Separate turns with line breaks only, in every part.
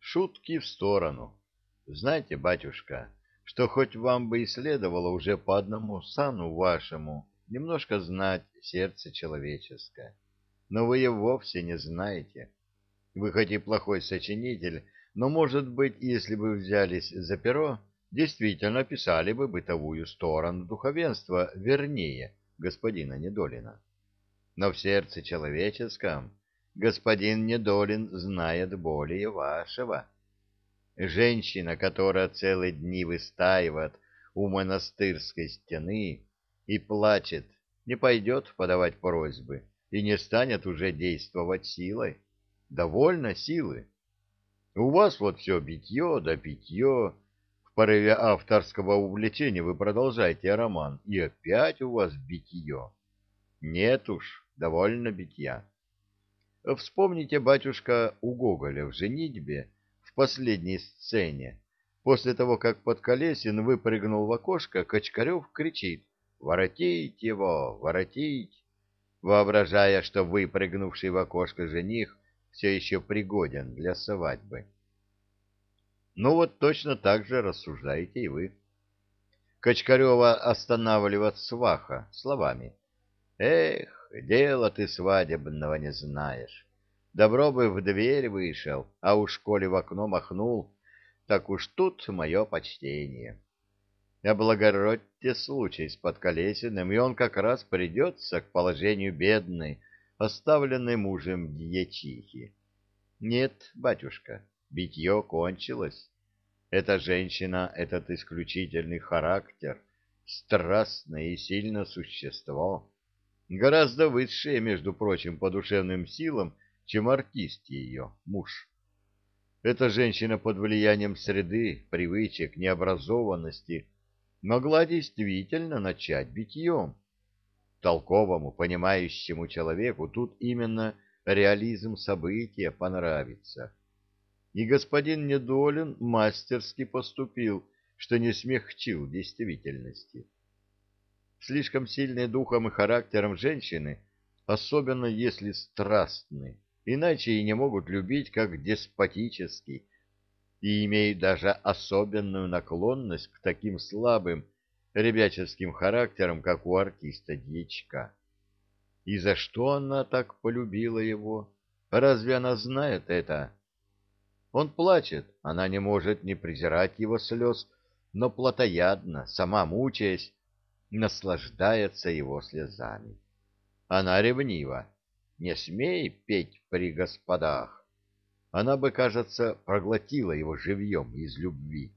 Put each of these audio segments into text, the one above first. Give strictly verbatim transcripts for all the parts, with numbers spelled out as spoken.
Шутки в сторону. Знаете, батюшка, что хоть вам бы и следовало уже по одному сану вашему немножко знать сердце человеческое, но вы его вовсе не знаете. Вы хоть и плохой сочинитель, но, может быть, если бы взялись за перо, действительно писали бы бытовую сторону духовенства вернее господина Недолина. Но в сердце человеческом господин Недолин знает более вашего. Женщина, которая целые дни выстаивает у монастырской стены и плачет, не пойдет подавать просьбы и не станет уже действовать силой. Довольно силы. У вас вот все битье да питье. В порыве авторского увлечения вы продолжаете роман, и опять у вас битье. Нет уж, довольно битья. Вспомните, батюшка, у Гоголя в «Женитьбе» в последней сцене. После того, как Подколесин выпрыгнул в окошко, Качкарев кричит: «Воротить его, воротить!», воображая, что выпрыгнувший в окошко жених все еще пригоден для свадьбы. Ну вот точно так же рассуждаете и вы. Качкарева останавливает сваха словами: «Эх, дела ты свадебного не знаешь. Добро бы в дверь вышел, а уж коли в окно махнул, так уж тут мое почтение. Облагородьте случай с Подколесиным, и он как раз придется к положению бедной, оставленной мужем дьячихи. Нет, батюшка, битье кончилось. Эта женщина, этот исключительный характер, страстное и сильное существо, гораздо высшее, между прочим, по душевным силам, чем артист ее, муж. Эта женщина под влиянием среды, привычек, необразованности могла действительно начать битьем. Толковому, понимающему человеку тут именно реализм события понравится. И господин Недолин мастерски поступил, что не смягчил действительности. Слишком сильные духом и характером женщины, особенно если страстны, иначе и не могут любить как деспотически, и имеют даже особенную наклонность к таким слабым ребяческим характерам, как у артиста Дьячка. И за что она так полюбила его? Разве она знает это? Он плачет, она не может не презирать его слез, но плотоядно, сама мучаясь, наслаждается его слезами. Она ревнива. Не смей петь при господах. Она бы, кажется, проглотила его живьем из любви.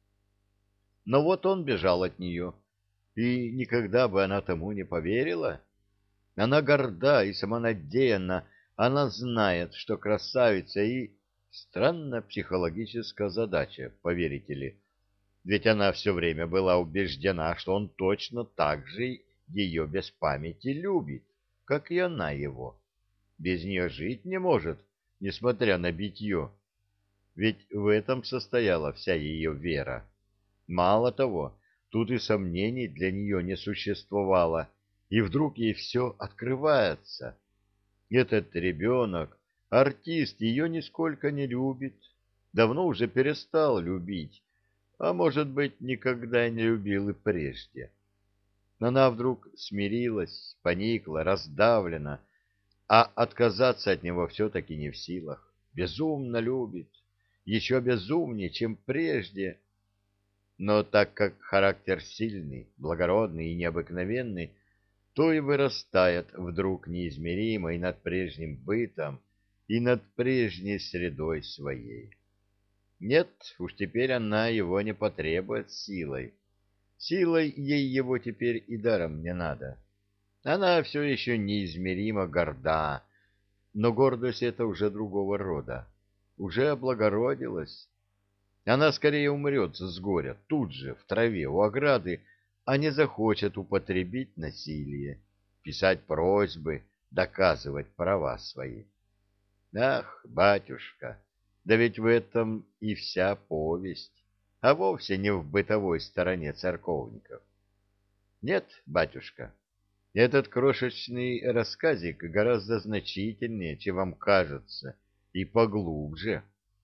Но вот он бежал от нее, и никогда бы она тому не поверила. Она горда и самонадеянна, она знает, что красавица, и странная психологическая задача, поверите ли, ведь она все время была убеждена, что он точно так же ее без памяти любит, как и она его. Без нее жить не может, несмотря на битье. Ведь в этом состояла вся ее вера. Мало того, тут и сомнений для нее не существовало, и вдруг ей все открывается. Этот ребенок, артист, ее нисколько не любит, давно уже перестал любить, а может быть, никогда не любил и прежде. Она вдруг смирилась, поникла, раздавлена, а отказаться от него все-таки не в силах. Безумно любит, еще безумнее, чем прежде. Но так как характер сильный, благородный и необыкновенный, то и вырастает вдруг неизмеримо и над прежним бытом, и над прежней средой своей. Нет, уж теперь она его не потребует силой. Силой ей его теперь и даром не надо. Она все еще неизмеримо горда, но гордость эта уже другого рода, уже облагородилась. Она скорее умрет с горя тут же, в траве, у ограды, а не захочет употребить насилие, писать просьбы, доказывать права свои. Ах, батюшка, да ведь в этом и вся повесть, а вовсе не в бытовой стороне церковников. Нет, батюшка, этот крошечный рассказик гораздо значительнее, чем вам кажется, и поглубже.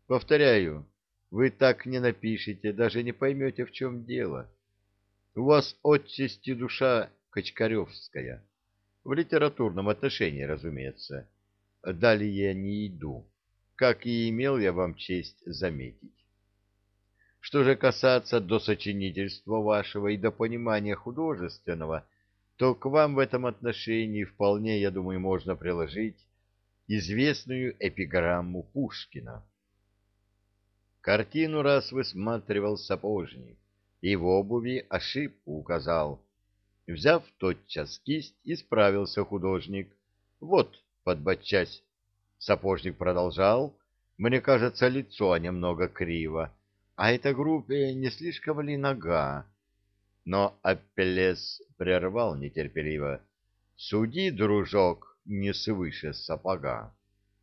Повторяю, вы так не напишете, даже не поймете, в чем дело. У вас отчасти душа качкаревская. В литературном отношении, разумеется. Далее я не иду, как и имел я вам честь заметить. Что же касается до сочинительства вашего и до понимания художественного, то к вам в этом отношении вполне, я думаю, можно приложить известную эпиграмму Пушкина. Картину раз высматривал сапожник, и в обуви ошибку указал. Взяв тотчас кисть, исправился художник. Вот, подбочась, сапожник продолжал. Мне кажется, лицо немного криво, а эта группе не слишком ли нога? Но Апеллес прервал нетерпеливо. Суди, дружок, не свыше сапога.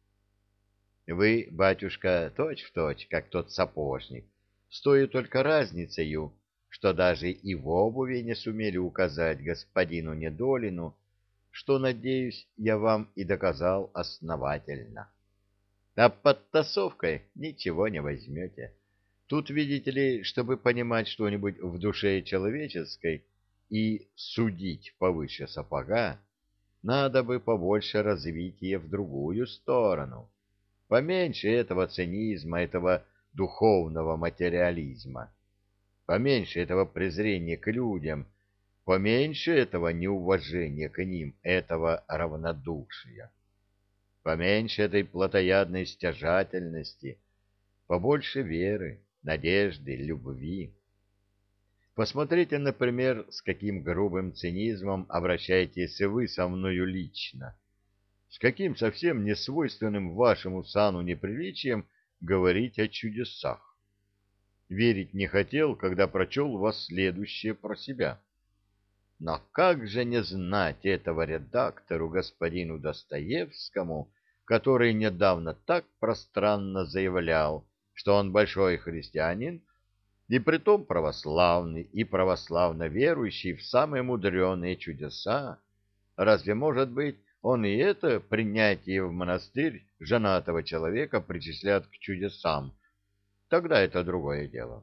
Вы, батюшка, точь-в-точь, как тот сапожник, с той только разницею, что даже и в обуви не сумели указать господину Недолину, что, надеюсь, я вам и доказал основательно. А под тасовкой ничего не возьмете. Тут, видите ли, чтобы понимать что-нибудь в душе человеческой и судить повыше сапога, надо бы побольше развития в другую сторону. Поменьше этого цинизма, этого духовного материализма. Поменьше этого презрения к людям, поменьше этого неуважения к ним, этого равнодушия. Поменьше этой плотоядной стяжательности, побольше веры, надежды, любви. Посмотрите, например, с каким грубым цинизмом обращаетесь вы со мною лично, с каким совсем несвойственным вашему сану неприличием говорить о чудесах. Верить не хотел, когда прочел у вас следующее про себя. Но как же не знать этого редактору, господину Достоевскому, который недавно так пространно заявлял, что он большой христианин, и притом православный, и православно верующий в самые мудреные чудеса? Разве может быть, он и это принятие в монастырь женатого человека причисляет к чудесам? Тогда это другое дело.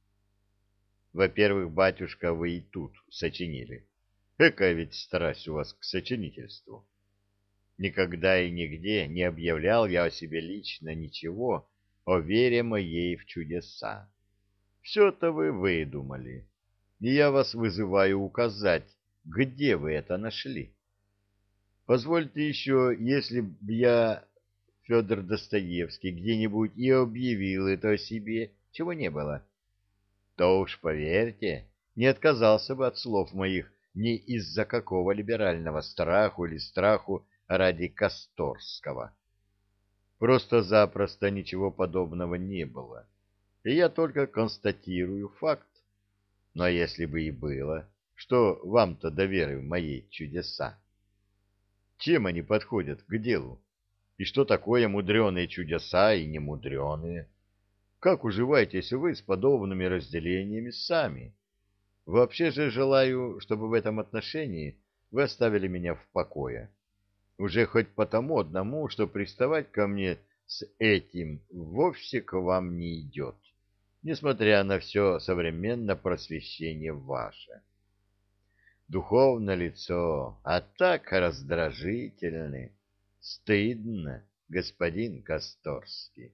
Во-первых, батюшка, вы и тут сочинили. Какая ведь страсть у вас к сочинительству. Никогда и нигде не объявлял я о себе лично ничего о вере моей в чудеса. Все-то вы выдумали, и я вас вызываю указать, где вы это нашли. Позвольте еще, если б я, Федор Достоевский, где-нибудь и объявил это о себе, чего не было, то уж, поверьте, не отказался бы от слов моих ни из-за какого либерального страху или страху ради Касторского. Просто-запросто ничего подобного не было, и я только констатирую факт. Но если бы и было, что вам-то до веры в мои чудеса? Чем они подходят к делу? И что такое мудреные чудеса и немудреные? Как уживаетесь вы с подобными разделениями сами? Вообще же желаю, чтобы в этом отношении вы оставили меня в покое. Уже хоть потому одному, что приставать ко мне с этим вовсе к вам не идет, несмотря на все современное просвещение ваше. Духовное лицо, а так раздражительны. Стыдно, господин Касторский.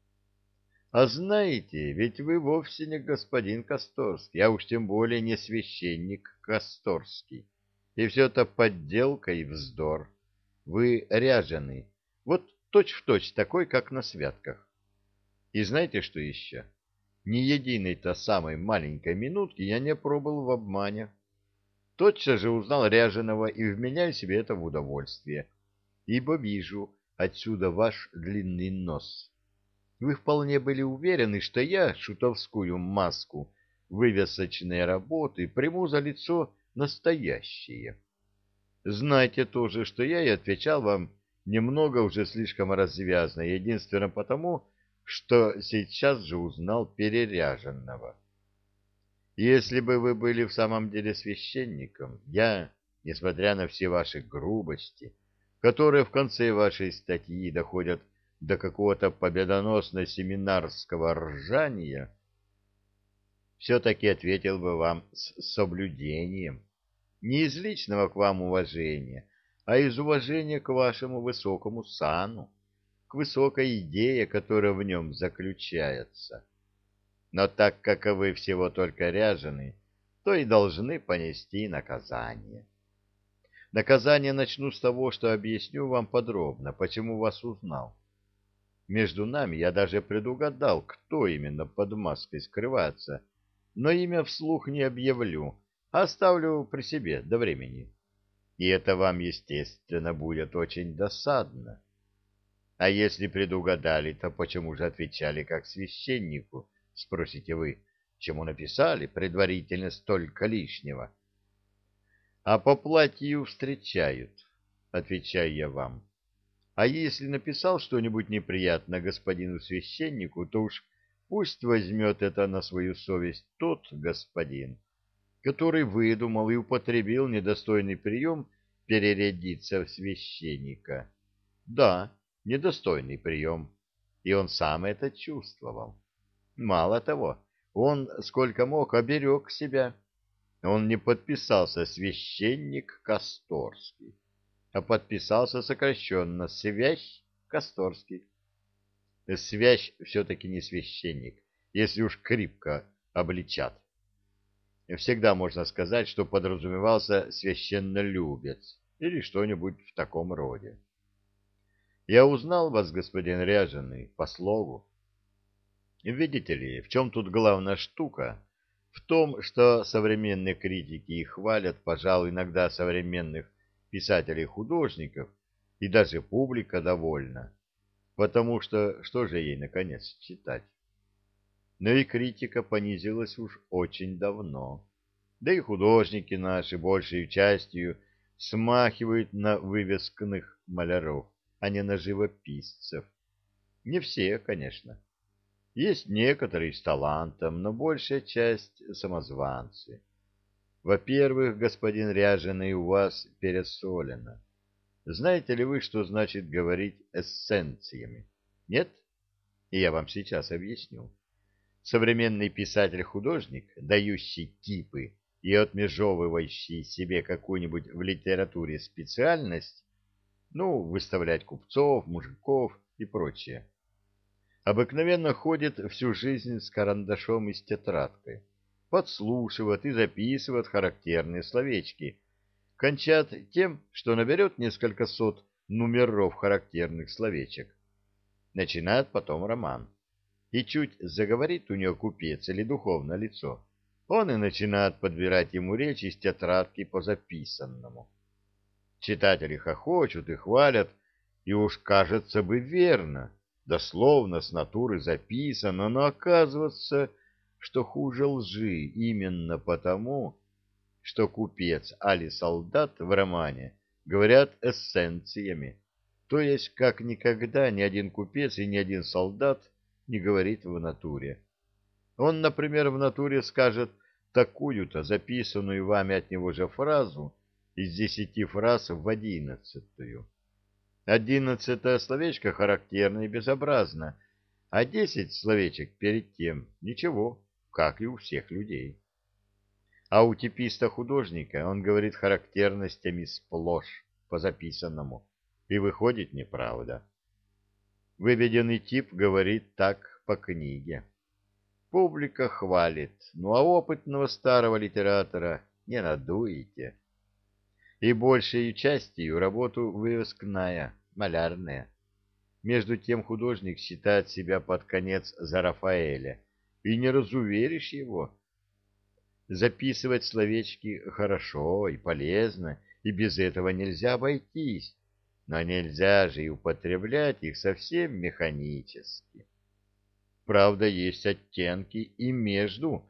А знаете, ведь вы вовсе не господин Касторский, а уж тем более не священник Касторский. И все это подделка и вздор. Вы ряженый, вот точь-в-точь такой, как на святках. И знаете, что еще? Ни единой-то самой маленькой минутки я не пробыл в обмане. Тотчас же узнал ряженого и вменяю себе это в удовольствие, ибо вижу отсюда ваш длинный нос. Вы вполне были уверены, что я шутовскую маску вывесочной работы приму за лицо настоящее. Знайте тоже, что я и отвечал вам немного уже слишком развязно, единственно потому, что сейчас же узнал переряженного. Если бы вы были в самом деле священником, я, несмотря на все ваши грубости, которые в конце вашей статьи доходят до какого-то победоносно-семинарского ржания, все-таки ответил бы вам с соблюдением, не из личного к вам уважения, а из уважения к вашему высокому сану, к высокой идее, которая в нем заключается. Но так как вы всего только ряжены, то и должны понести наказание. Наказание начну с того, что объясню вам подробно, почему вас узнал. Между нами я даже предугадал, кто именно под маской скрывается, но имя вслух не объявлю, а оставлю при себе до времени. И это вам, естественно, будет очень досадно. А если предугадали, то почему же отвечали как священнику, спросите вы, чему написали предварительно столько лишнего? А по платью встречают, отвечаю я вам. А если написал что-нибудь неприятно господину священнику, то уж пусть возьмет это на свою совесть тот господин, который выдумал и употребил недостойный прием перерядиться в священника. Да, недостойный прием, и он сам это чувствовал. Мало того, он, сколько мог, оберег себя. Он не подписался священник Касторский, а подписался сокращенно Свящ Касторский. Свящ все-таки не священник, если уж крепко обличат. Всегда можно сказать, что подразумевался священнолюбец или что-нибудь в таком роде. Я узнал вас, господин Ряженый, по слогу. Видите ли, в чем тут главная штука? В том, что современные критики и хвалят, пожалуй, иногда современных писателей-художников, и даже публика довольна, потому что что же ей, наконец, читать? Но и критика понизилась уж очень давно, да и художники наши большей частью смахивают на вывескных маляров, а не на живописцев. Не все, конечно. Есть некоторые с талантом, но большая часть — самозванцы. Во-первых, господин Ряженый, у вас пересолено. Знаете ли вы, что значит говорить эссенциями? Нет? И я вам сейчас объясню. Современный писатель-художник, дающий типы и отмежевывающий себе какую-нибудь в литературе специальность, ну, выставлять купцов, мужиков и прочее, обыкновенно ходит всю жизнь с карандашом и с тетрадкой, подслушивает и записывает характерные словечки, кончат тем, что наберет несколько сот номеров характерных словечек. Начинает потом роман. И чуть заговорит у нее купец или духовное лицо, он и начинает подбирать ему речь из тетрадки по записанному. Читатели хохочут и хвалят, и уж, кажется бы, верно, дословно с натуры записано, но оказывается, что хуже лжи именно потому, что купец али солдат в романе говорят эссенциями, то есть как никогда ни один купец и ни один солдат не говорит в натуре. Он, например, в натуре скажет такую-то записанную вами от него же фразу из десяти фраз в одиннадцатую. Одиннадцатое словечко характерно и безобразно, а десять словечек перед тем ничего, как и у всех людей. А у типиста-художника он говорит характерностями сплошь по записанному, и выходит неправда. Выведенный тип говорит так по книге. Публика хвалит, ну а опытного старого литератора не надуете. И большей частью работу вывескная, малярная. Между тем художник считает себя под конец за Рафаэля, и не разуверишь его. Записывать словечки хорошо и полезно, и без этого нельзя обойтись, но нельзя же и употреблять их совсем механически. Правда, есть оттенки и между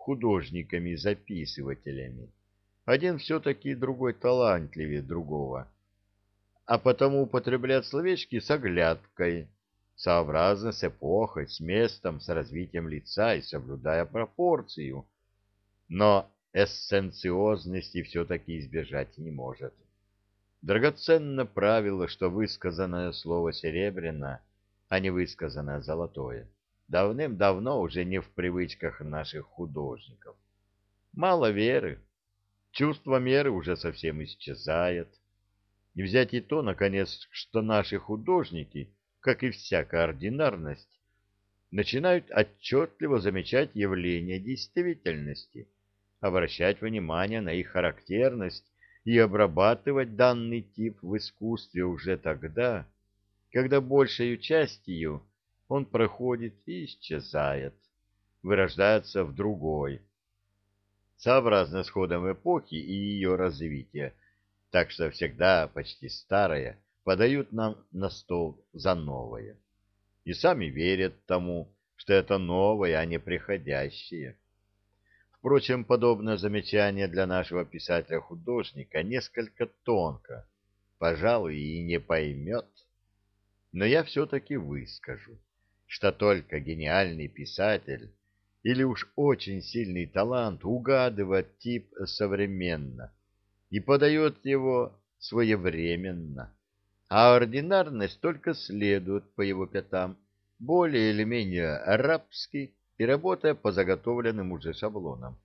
художниками-записывателями. Один все-таки, другой талантливее другого. А потому употреблять словечки с оглядкой, сообразно с эпохой, с местом, с развитием лица и соблюдая пропорцию. Но эссенциозности все-таки избежать не может. Драгоценно правило, что высказанное слово серебряно, а не высказанное золотое, давным-давно уже не в привычках наших художников. Мало веры, чувство меры уже совсем исчезает. И взять и то, наконец, что наши художники, как и всякая ординарность, начинают отчетливо замечать явления действительности, обращать внимание на их характерность и обрабатывать данный тип в искусстве уже тогда, когда большей частью он проходит и исчезает, вырождается в другой, сообразно с ходом эпохи и ее развития, так что всегда почти старое подают нам на стол за новое. И сами верят тому, что это новое, а не приходящее. Впрочем, подобное замечание для нашего писателя-художника несколько тонко, пожалуй, и не поймет. Но я все-таки выскажу, что только гениальный писатель или уж очень сильный талант угадывает тип современно и подает его своевременно, а ординарность только следует по его пятам, более или менее рабски и работая по заготовленным уже шаблонам.